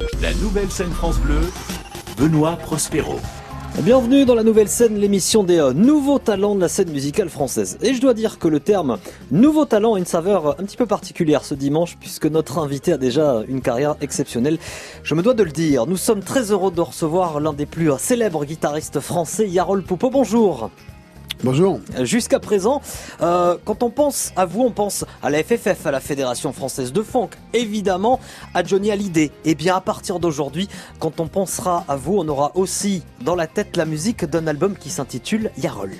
La nouvelle scène France Bleu, Benoît Prospero. Bienvenue dans la nouvelle scène, l'émission des nouveaux talents de la scène musicale française. Et je dois dire que le terme nouveau talent a une saveur un petit peu particulière ce dimanche, puisque notre invité a déjà une carrière exceptionnelle. Je me dois de le dire, nous sommes très heureux de recevoir l'un des plus célèbres guitaristes français, Yarol Poupeau. Bonjour. Bonjour. Jusqu'à présent, quand on pense à vous, on pense à la FFF, à la Fédération Française de Funk, évidemment à Johnny Hallyday. Et bien à partir d'aujourd'hui, quand on pensera à vous, on aura aussi dans la tête la musique d'un album qui s'intitule Yarol.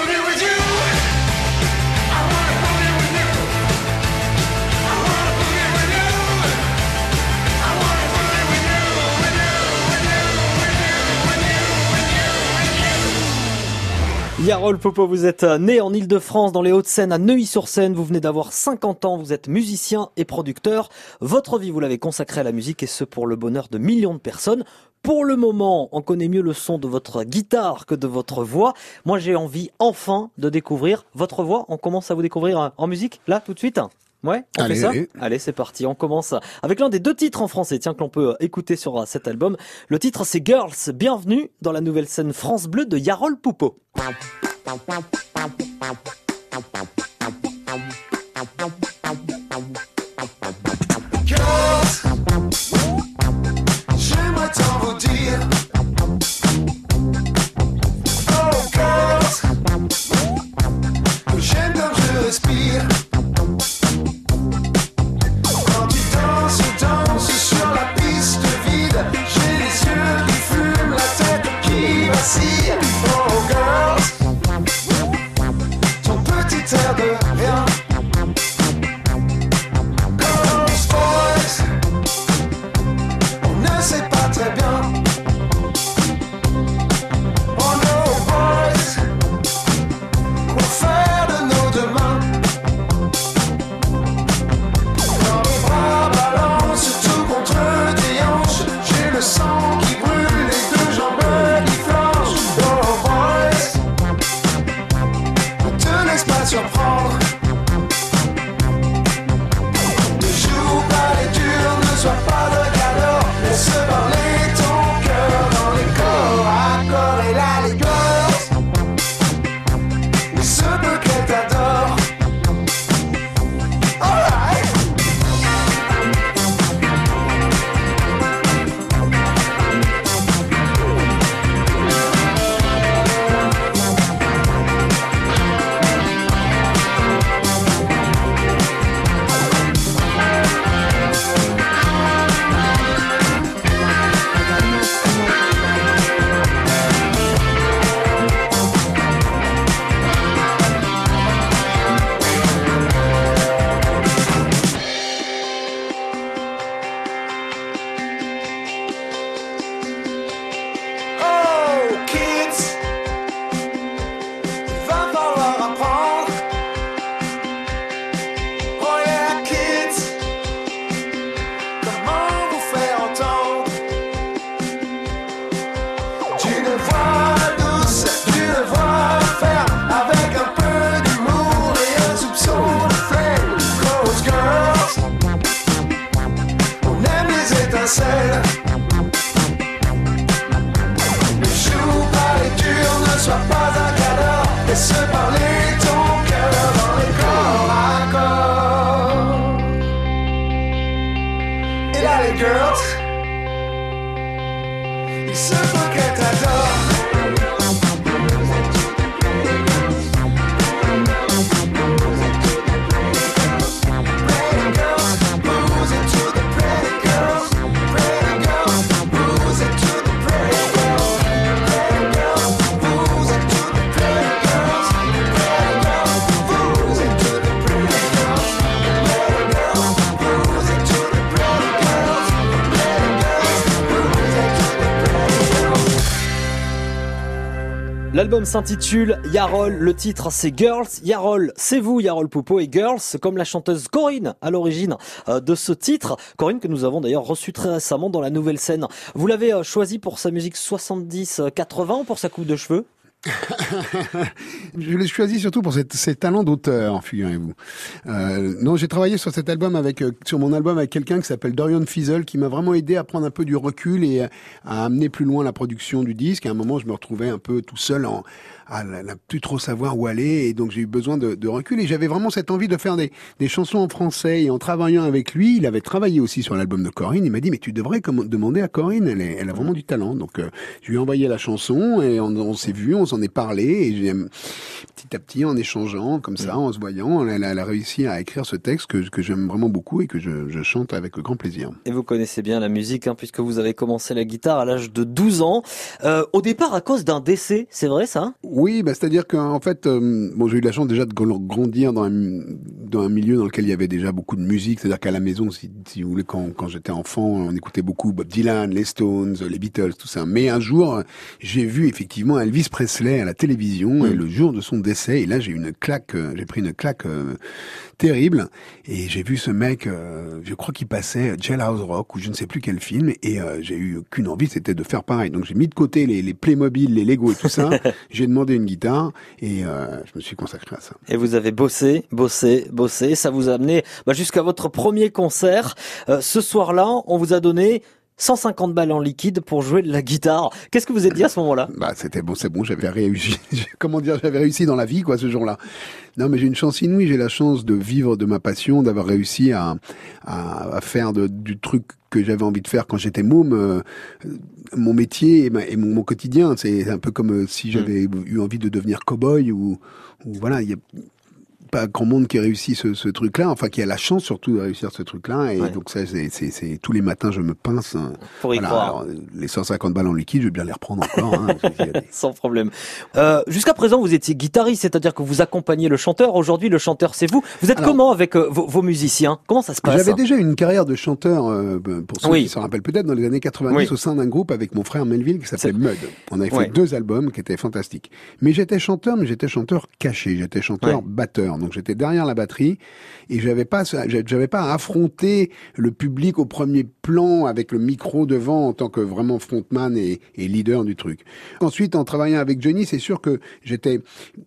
Yarol Poupeau, vous êtes né en Ile-de-France, dans les Hauts-de-Seine, à Neuilly-sur-Seine. Vous venez d'avoir 50 ans, vous êtes musicien et producteur. Votre vie, vous l'avez consacrée à la musique et ce pour le bonheur de millions de personnes. Pour le moment, on connaît mieux le son de votre guitare que de votre voix. Moi, j'ai envie enfin de découvrir votre voix. On commence à vous découvrir en musique, là, tout de suite. Ouais, on fait ça ? Allez, c'est parti. On commence avec l'un des deux titres en français, tiens, que l'on peut écouter sur cet album. Le titre, c'est Girls. Bienvenue dans la nouvelle scène France Bleu de Yarol Poupeau. Girls, j'aimerais tant vous dire. Oh girls, que j'aime comme je respire. Quand tu danses sur la piste vide, j'ai les yeux qui fument, la tête qui vacille. Oh girls, ton petit air de rien. Girls, boys, on ne sait pas très bien. Oh no, boys, quoi faire de nos deux mains? Quand mes bras balancent tout contre tes hanches, j'ai le sang qui brûle, les deux jambes qui flanchent. Oh boys, ne te laisse pas surprendre. Ne joue pas les durs, ne sois pas de cadeau. Laisse parler ton cœur dans les corps à corps. Et là les girls, il se peut qu'elle t'adore. Alright. Oh kids, il va falloir apprendre. Oh yeah kids, comment vous faire entendre d'une voix douce, d'une voix ferme, avec un peu d'humour et un soupçon de flemme. Cause girls, on aime les étincelles. Ne joue pas les durs, ne sois pas un cadeau. Laisse parler ton cœur dans les corps à corps. Et là les girls, il se peut qu'elle t'adore. Pretty girls, booze into the pretty girls. Pretty girls, booze into the pretty girls. Pretty girls, booze into the pretty girls. Pretty girls, booze into the pretty girls. Pretty girls, booze into the pretty girls. Pretty girls, booze into the pretty girls. L'album s'intitule Yarol, le titre c'est Girls. Yarol, c'est vous Yarol Poupeau, et Girls, comme la chanteuse Corinne à l'origine de ce titre. Corinne que nous avons d'ailleurs reçue très récemment dans la nouvelle scène. Vous l'avez choisi pour sa musique 70-80 ou pour sa coupe de cheveux ? Je l'ai choisi surtout pour ses talents d'auteur, figurez-vous. Non, j'ai travaillé sur cet album sur mon album avec quelqu'un qui s'appelle Dorian Fiesel, qui m'a vraiment aidé à prendre un peu du recul et à amener plus loin la production du disque. À un moment, je me retrouvais un peu tout seul à ne plus trop savoir où aller, et donc j'ai eu besoin de recul, et j'avais vraiment cette envie de faire des chansons en français. Et en travaillant avec lui, il avait travaillé aussi sur l'album de Corinne, il m'a dit mais tu devrais demander à Corinne, elle a vraiment du talent. Donc je lui ai envoyé la chanson et on s'est vu, on s'en est parlé, et petit à petit, en échangeant comme ça, en se voyant, elle a réussi à écrire ce texte que j'aime vraiment beaucoup et que je chante avec grand plaisir. Et vous connaissez bien la musique, hein, puisque vous avez commencé la guitare à l'âge de 12 ans. Au départ, à cause d'un décès, c'est vrai ça? Oui, c'est-à-dire qu'en fait, j'ai eu la chance déjà de grandir dans un milieu dans lequel il y avait déjà beaucoup de musique. C'est-à-dire qu'à la maison, si vous voulez, quand j'étais enfant, on écoutait beaucoup Bob Dylan, les Stones, les Beatles, tout ça. Mais un jour, j'ai vu effectivement Elvis Presley à la télévision, et le jour de son décès, et là j'ai pris une claque terrible, et j'ai vu ce mec, je crois qu'il passait Jailhouse Rock ou je ne sais plus quel film, et j'ai eu qu'une envie, c'était de faire pareil. Donc j'ai mis de côté les Playmobil, les Lego et tout ça. J'ai demandé une guitare et je me suis consacré à ça. Et vous avez bossé, ça vous a amené jusqu'à votre premier concert. Ce soir-là, on vous a donné 150 balles en liquide pour jouer de la guitare. Qu'est-ce que vous êtes dit à ce moment-là? C'était bon, c'est bon, j'avais réussi. J'avais réussi dans la vie, quoi, ce jour-là. Non, mais j'ai une chance inouïe, j'ai la chance de vivre de ma passion, d'avoir réussi à faire du truc que j'avais envie de faire quand j'étais môme, mon métier et mon quotidien. C'est un peu comme si j'avais eu envie de devenir cow-boy ou voilà, il y a pas grand monde qui réussit ce truc-là, enfin qui a la chance surtout de réussir ce truc-là, et donc ça c'est tous les matins je me pince pour y croire. Alors, les 150 balles en liquide, je vais bien les reprendre encore, hein, sans problème. Jusqu'à présent vous étiez guitariste, c'est-à-dire que vous accompagnez le chanteur. Aujourd'hui le chanteur c'est vous. Vous êtes comment avec vos musiciens? Comment ça se passe? J'avais déjà une carrière de chanteur, pour ceux qui s'en rappellent peut-être, dans les années 90 au sein d'un groupe avec mon frère Melville qui s'appelait Mud. On avait fait 2 albums qui étaient fantastiques. Mais j'étais chanteur caché, j'étais chanteur batteur. Donc j'étais derrière la batterie et j'avais pas à affronter le public au premier plan avec le micro devant en tant que vraiment frontman et leader du truc. Ensuite, en travaillant avec Johnny, c'est sûr que j'étais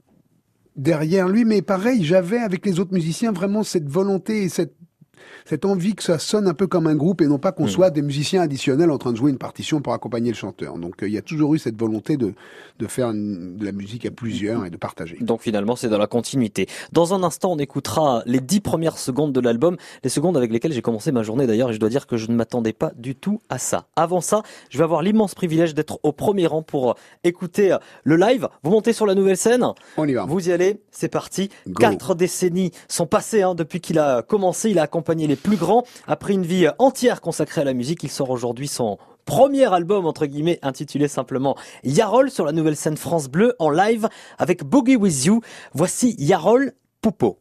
derrière lui, mais pareil, j'avais avec les autres musiciens vraiment cette volonté et cette envie que ça sonne un peu comme un groupe et non pas qu'on soit des musiciens additionnels en train de jouer une partition pour accompagner le chanteur. Donc il y a toujours eu cette volonté de faire de la musique à plusieurs et de partager. Donc finalement c'est dans la continuité. Dans un instant on écoutera les 10 premières secondes de l'album, les secondes avec lesquelles j'ai commencé ma journée d'ailleurs, et je dois dire que je ne m'attendais pas du tout à ça. Avant ça, je vais avoir l'immense privilège d'être au premier rang pour écouter le live. Vous montez sur la nouvelle scène, on y va. Vous y allez, c'est parti. Go. 4 décennies sont passées depuis qu'il a commencé, il a accompagné les plus grands. Après une vie entière consacrée à la musique, il sort aujourd'hui son premier album, entre guillemets, intitulé simplement Yarol, sur la nouvelle scène France Bleu, en live avec Boogie With You. Voici Yarol Poupeau.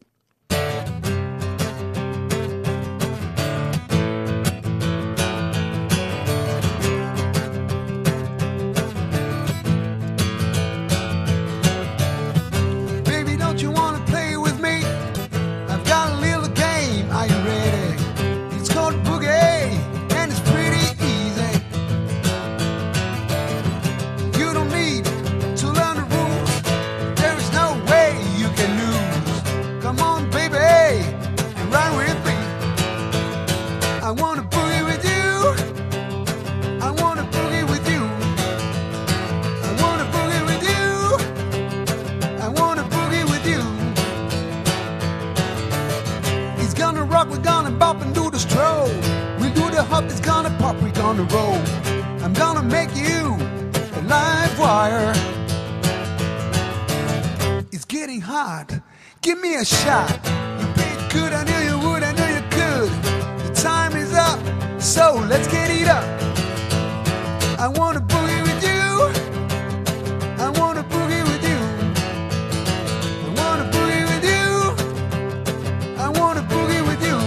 Baby, don't you wanna play with me? I've got a little game. Are you ready? It's called Boogie, and it's pretty easy. You don't need to learn the rules. There is no way you can lose. Come on, baby, and run with me. I wanna boogie with you. I wanna boogie with you. I wanna boogie with you. I wanna boogie with you. It's gonna rock, we're gonna bop and do the stroll. We'll do the hop, it's gonna pop, we're gonna roll. I'm gonna make you a live wire. It's getting hot, give me a shot. You paid good, I knew you would, I knew you could. The time is up, so let's get it up. I wanna boogie with you. I wanna boogie with you. I wanna boogie with you. I wanna boogie with you.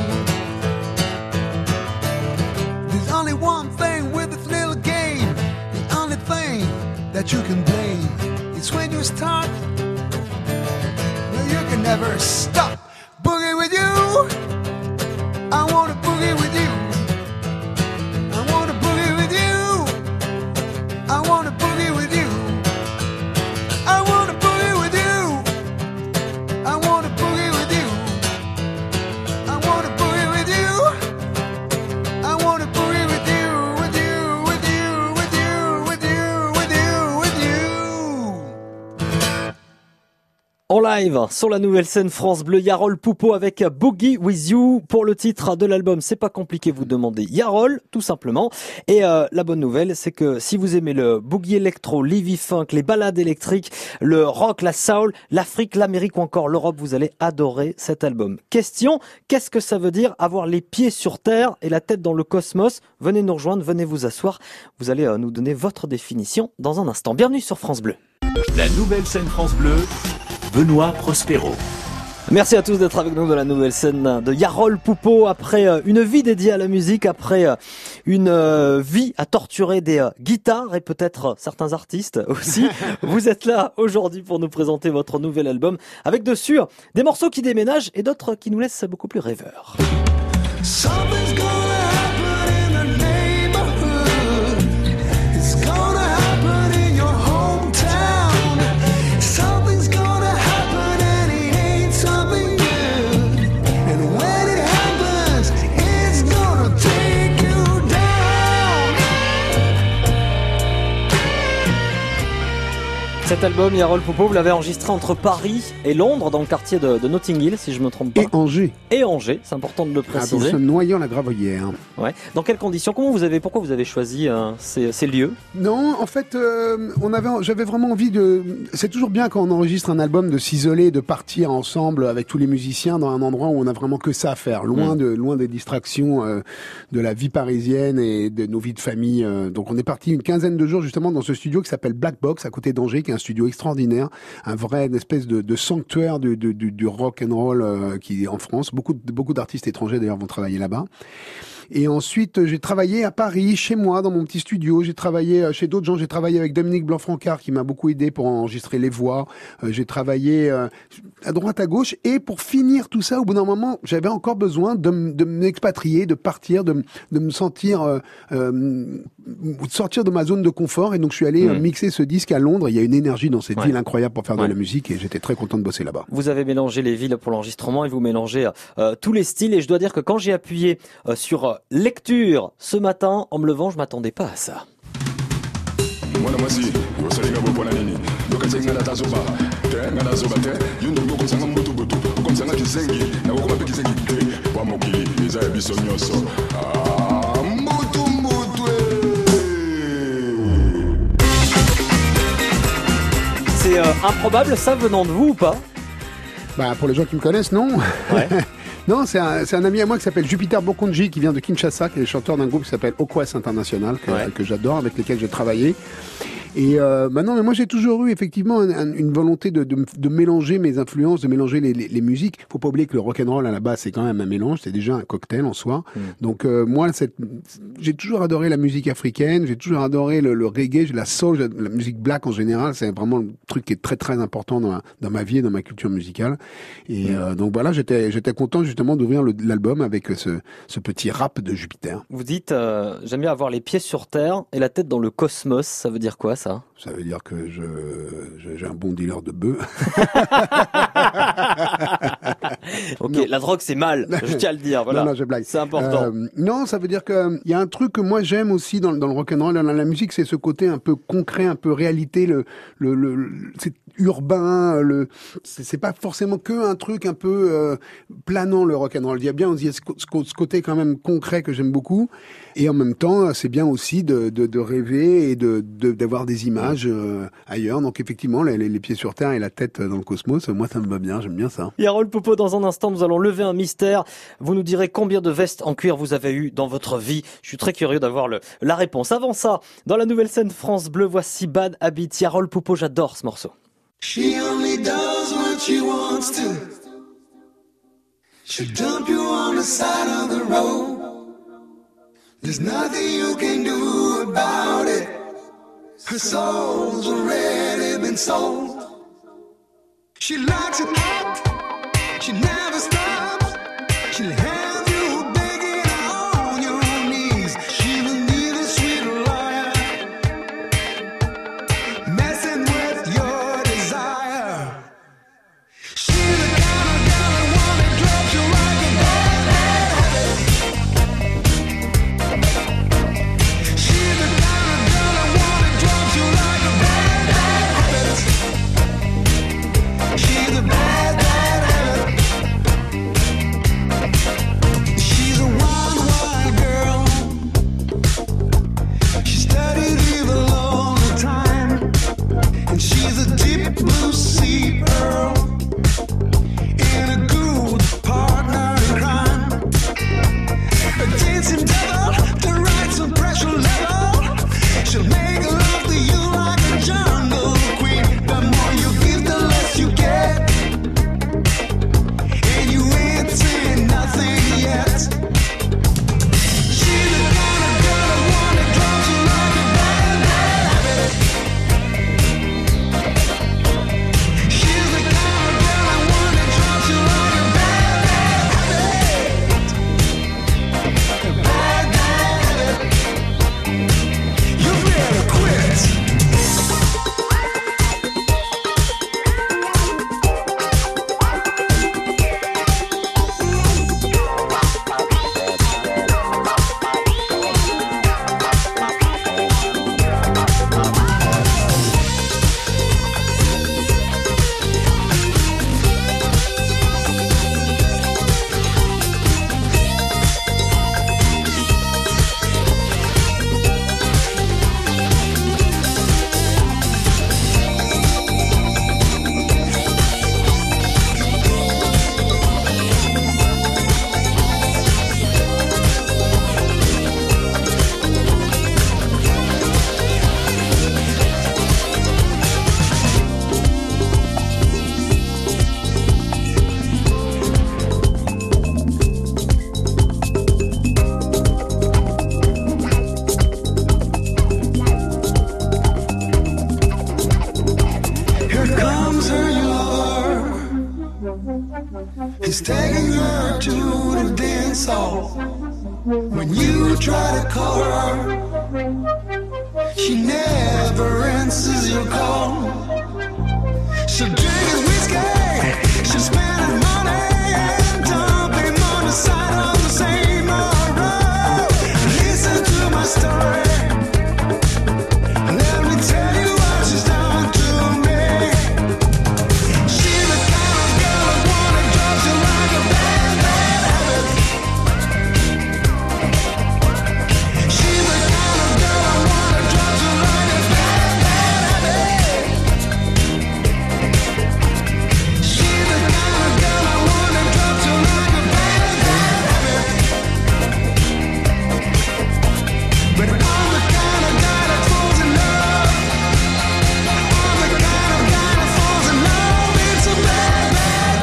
There's only one thing with this little game. The only thing that you can blame. It's when you start, well, you can never stop. Boogie with you. I wanna boogie with you. I wanna boogie with you. I wanna boogie with you. I En live, sur la nouvelle scène France Bleu, Yarol Poupeau avec Boogie With You. Pour le titre de l'album, c'est pas compliqué, vous demandez Yarol, tout simplement. Et la bonne nouvelle, c'est que si vous aimez le boogie électro, l'heavy funk, les ballades électriques, le rock, la soul, l'Afrique, l'Amérique ou encore l'Europe, vous allez adorer cet album. Question, qu'est-ce que ça veut dire avoir les pieds sur terre et la tête dans le cosmos? Venez nous rejoindre, venez vous asseoir. Vous allez nous donner votre définition dans un instant. Bienvenue sur France Bleu. La nouvelle scène France Bleu, Benoît Prospero. Merci à tous d'être avec nous dans la nouvelle scène de Yarol Poupeau. Après une vie dédiée à la musique, après une vie à torturer des guitares et peut-être certains artistes aussi, vous êtes là aujourd'hui pour nous présenter votre nouvel album avec dessus des morceaux qui déménagent et d'autres qui nous laissent beaucoup plus rêveurs. Something's gonna happen in the neighborhood. It's gonna happen in your hometown. Something's gonna happen and it ain't something good. And when it happens, it's gonna take you down. Cet album, Yarol Poupeau, vous l'avez enregistré entre Paris et Londres, dans le quartier de Notting Hill, si je me trompe pas. Et Angers. Et Angers, c'est important de le préciser. Dans Noyant-la-Gravoyère. Ouais. Dans quelles conditions? Pourquoi vous avez choisi ces lieux? Non, en fait, j'avais vraiment envie de. C'est toujours bien quand on enregistre un album de s'isoler, de partir ensemble avec tous les musiciens dans un endroit où on a vraiment que ça à faire, loin des distractions de la vie parisienne et de nos vies de famille. Donc, on est parti une quinzaine de jours justement dans ce studio qui s'appelle Black Box à côté d'Angers, qui est un studio extraordinaire, une espèce de sanctuaire du rock and roll qui est en France. Beaucoup d'artistes étrangers d'ailleurs vont travailler là-bas. Et ensuite, j'ai travaillé à Paris, chez moi, dans mon petit studio. J'ai travaillé chez d'autres gens. J'ai travaillé avec Dominique Blanc-Francard, qui m'a beaucoup aidé pour enregistrer les voix. J'ai travaillé à droite, à gauche. Et pour finir tout ça, au bout d'un moment, j'avais encore besoin de m'expatrier, de partir, de me sentir, de sortir de ma zone de confort. Et donc, je suis allé mixer ce disque à Londres. Il y a une énergie dans cette ville incroyable pour faire de la musique. Et j'étais très content de bosser là-bas. Vous avez mélangé les villes pour l'enregistrement et vous mélangez tous les styles. Et je dois dire que quand j'ai appuyé sur lecture ce matin, en me levant, je m'attendais pas à ça. C'est improbable ça venant de vous ou pas? Bah, pour les gens qui me connaissent, non. Ouais. Non, c'est un ami à moi qui s'appelle Jupiter Bokonji, qui vient de Kinshasa, qui est le chanteur d'un groupe qui s'appelle Okwes International, que j'adore, avec lesquels j'ai travaillé. Et non, mais moi j'ai toujours eu effectivement une volonté de mélanger mes influences, de mélanger les musiques. Faut pas oublier que le rock'n'roll à la base c'est quand même un mélange, c'est déjà un cocktail en soi. Donc moi j'ai toujours adoré la musique africaine, j'ai toujours adoré le reggae, la soul, la musique black en général. C'est vraiment le truc qui est très très important dans ma vie et dans ma culture musicale. Et donc voilà, j'étais content justement d'ouvrir l'album avec ce petit rap de Jupiter. Vous dites j'aime bien avoir les pieds sur terre et la tête dans le cosmos. Ça veut dire quoi ça? Ça veut dire que j'ai un bon dealer de bœufs. Ok, la drogue c'est mal, je tiens à le dire. Voilà. Non, je blague. C'est important. Non, ça veut dire que il y a un truc que moi j'aime aussi dans le rock'n'roll, dans la musique, c'est ce côté un peu concret, un peu réalité, c'est urbain, c'est pas forcément que un truc un peu planant le rock'n'roll. Il y a bien aussi ce côté quand même concret que j'aime beaucoup, et en même temps c'est bien aussi de rêver et d'avoir des images ailleurs. Donc effectivement les pieds sur terre et la tête dans le cosmos, moi ça me va bien, j'aime bien ça. Yarol Poupeau, dans un instant nous allons lever un mystère. Vous nous direz combien de vestes en cuir vous avez eu dans votre vie. Je suis très curieux d'avoir la réponse. Avant ça, dans la nouvelle scène France Bleu, voici Bad Habit. Yarol Poupeau, j'adore ce morceau. She only does what she wants to. She'll dump you on the side of the road. There's nothing you can do about it. Her soul's already been sold. She likes it up. She never stops. She'll have you begging on your knees. She will need a sweet liar, messing with your desire. She's the kind of girl that wanna drop you like a bad habit. She's the kind of girl that wanna drop you like a bad habit. She's the When you try to call her, she never answers your call. She'll drink his whiskey, she'll spend his money, and dump him on the side of the same old road. Listen to my story. Let me tell you what she's done to me. She's the kind of girl that wanna drop you like a bad, bad habit. She's the kind of girl that wanna drop you like a bad, bad habit. She's the kind of girl that wanna drop you like a bad, bad habit. But I'm the kind of guy that falls in love. I'm the kind of guy that falls in love. It's a bad, bad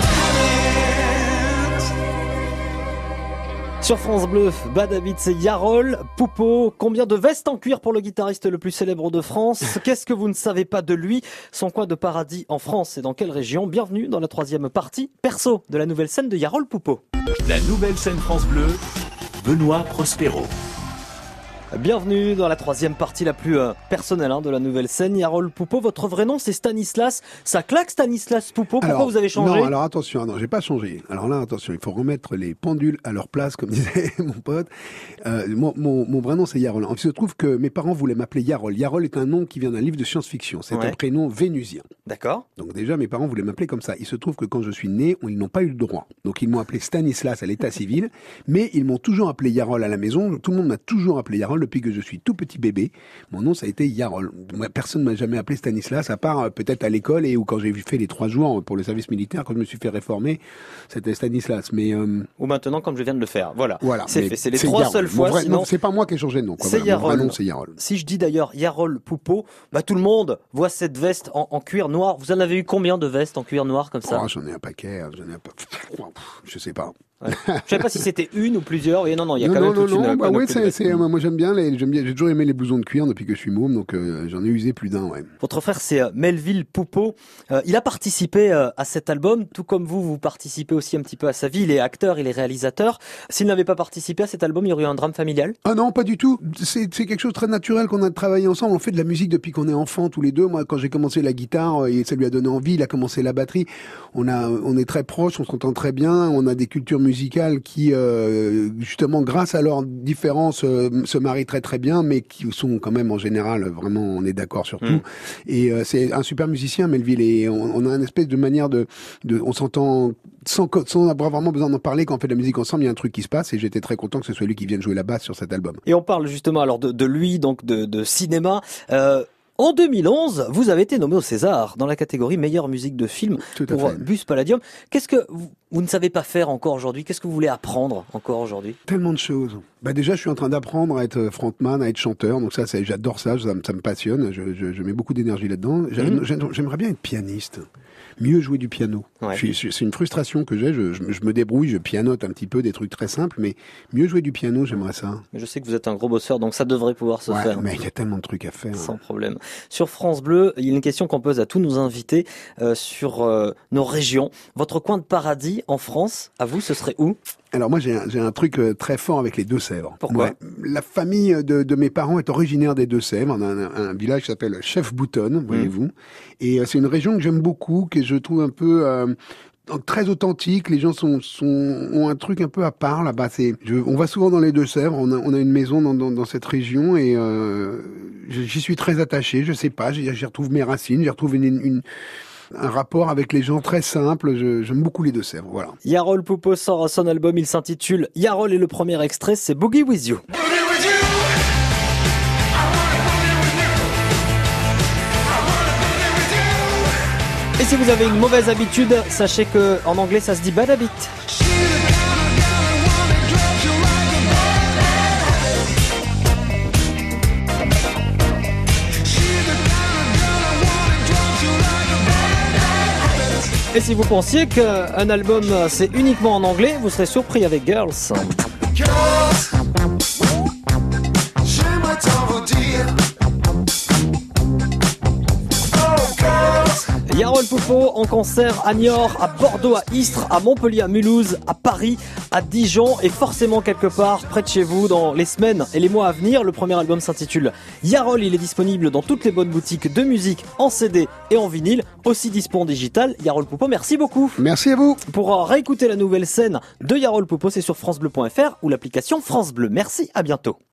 habit. Sur France Bleu, Bad Habits, c'est Yarol Poupeau. Combien de vestes en cuir pour le guitariste le plus célèbre de France? Qu'est-ce que vous ne savez pas de lui? Son coin de paradis en France et dans quelle région? Bienvenue dans la troisième partie, perso de la nouvelle scène de Yarol Poupeau. La nouvelle scène France Bleu, Benoît Prospero. Bienvenue dans la troisième partie la plus personnelle de la nouvelle scène. Yarol Poupeau, votre vrai nom c'est Stanislas. Ça claque Stanislas Poupeau, pourquoi vous avez changé? Non, alors attention, non, j'ai pas changé. Alors là, attention, il faut remettre les pendules à leur place, comme disait mon pote. Mon vrai nom c'est Yarol. Il se trouve que mes parents voulaient m'appeler Yarol. Yarol est un nom qui vient d'un livre de science-fiction. C'est un prénom vénusien. D'accord. Donc déjà, mes parents voulaient m'appeler comme ça. Il se trouve que quand je suis né, ils n'ont pas eu le droit. Donc ils m'ont appelé Stanislas à l'état civil, mais ils m'ont toujours appelé Yarol à la maison. Tout le monde m'a toujours appelé Yarol depuis que je suis tout petit bébé. Mon nom, ça a été Yarol. Personne ne m'a jamais appelé Stanislas, à part peut-être à l'école ou quand j'ai fait les 3 jours pour le service militaire, quand je me suis fait réformer, c'était Stanislas. Mais ou maintenant, comme je viens de le faire. Voilà. C'est fait. C'est les 3 seules fois. Vrai, sinon... non, c'est pas moi qui ai changé de nom. C'est Yarol. Mon vrai nom, c'est Yarol. Si je dis d'ailleurs Yarol Poupeau, tout le monde voit cette veste en cuir noir. Vous en avez eu combien de vestes en cuir noir comme ça? J'en ai un paquet. Je sais pas. Ouais. Je sais pas si c'était une ou plusieurs. Et non, il y a quand même toute une. Moi j'aime bien. J'ai toujours aimé les blousons de cuir depuis que je suis môme, donc j'en ai usé plus d'un. Ouais. Votre frère c'est Melville Poupeau. Il a participé à cet album, tout comme vous participez aussi un petit peu à sa vie. Il est acteur, il est réalisateur. S'il n'avait pas participé à cet album, il y aurait eu un drame familial? Ah non, pas du tout. C'est quelque chose de très naturel qu'on a travaillé ensemble. On fait de la musique depuis qu'on est enfant tous les deux. Moi, quand j'ai commencé la guitare, et ça lui a donné envie. Il a commencé la batterie. On est très proches, on s'entend très bien. On a des cultures musicales qui, justement, grâce à leurs différences, se marient très très bien, mais qui sont quand même en général vraiment, on est d'accord sur tout. Et c'est un super musicien, Melville, et on a une espèce de manière on s'entend sans avoir vraiment besoin d'en parler. Quand on fait de la musique ensemble, il y a un truc qui se passe, et j'étais très content que ce soit lui qui vienne jouer la basse sur cet album. Et on parle justement alors de lui, donc de cinéma. En 2011, vous avez été nommé au César dans la catégorie meilleure musique de film pour Bus Palladium. Qu'est-ce que vous ne savez pas faire encore aujourd'hui? Qu'est-ce que vous voulez apprendre encore aujourd'hui? Tellement de choses. Déjà, je suis en train d'apprendre à être frontman, à être chanteur. Donc j'adore ça, ça me passionne. Je mets beaucoup d'énergie là-dedans. J'aimerais bien être pianiste. Mieux jouer du piano. Ouais. C'est une frustration que j'ai. Je me débrouille, je pianote un petit peu des trucs très simples, mais mieux jouer du piano, j'aimerais ça. Mais je sais que vous êtes un gros bosseur, donc ça devrait pouvoir se faire. Mais il y a tellement de trucs à faire. Sans problème. Sur France Bleu, il y a une question qu'on pose à tous nos invités sur nos régions. Votre coin de paradis en France, à vous, ce serait où? Alors moi j'ai un truc très fort avec les Deux-Sèvres. Pourquoi? La famille de mes parents est originaire des Deux-Sèvres. On a un village qui s'appelle Chef-Boutonne, voyez-vous. Et c'est une région que j'aime beaucoup, que je trouve un peu très authentique. Les gens ont un truc un peu à part là-bas. On va souvent dans les Deux-Sèvres. On a une maison dans cette région et j'y suis très attaché. Je sais pas, j'y retrouve mes racines, j'y retrouve un rapport avec les gens très simple. J'aime beaucoup les Deux-Sèvres, voilà. Yarol Poupeau sort son album, il s'intitule Yarol et le premier extrait, c'est Boogie With You. Et si vous avez une mauvaise habitude, sachez que en anglais ça se dit bad habit. Et si vous pensiez qu'un album c'est uniquement en anglais, vous serez surpris avec Girls. Yarol Poupeau en concert à Niort, à Bordeaux, à Istres, à Montpellier, à Mulhouse, à Paris, à Dijon et forcément quelque part près de chez vous dans les semaines et les mois à venir. Le premier album s'intitule Yarol, il est disponible dans toutes les bonnes boutiques de musique en CD et en vinyle, aussi dispo en digital. Yarol Poupeau, merci beaucoup. Merci à vous. Pour réécouter la nouvelle scène de Yarol Poupeau, c'est sur francebleu.fr ou l'application France Bleu. Merci, à bientôt.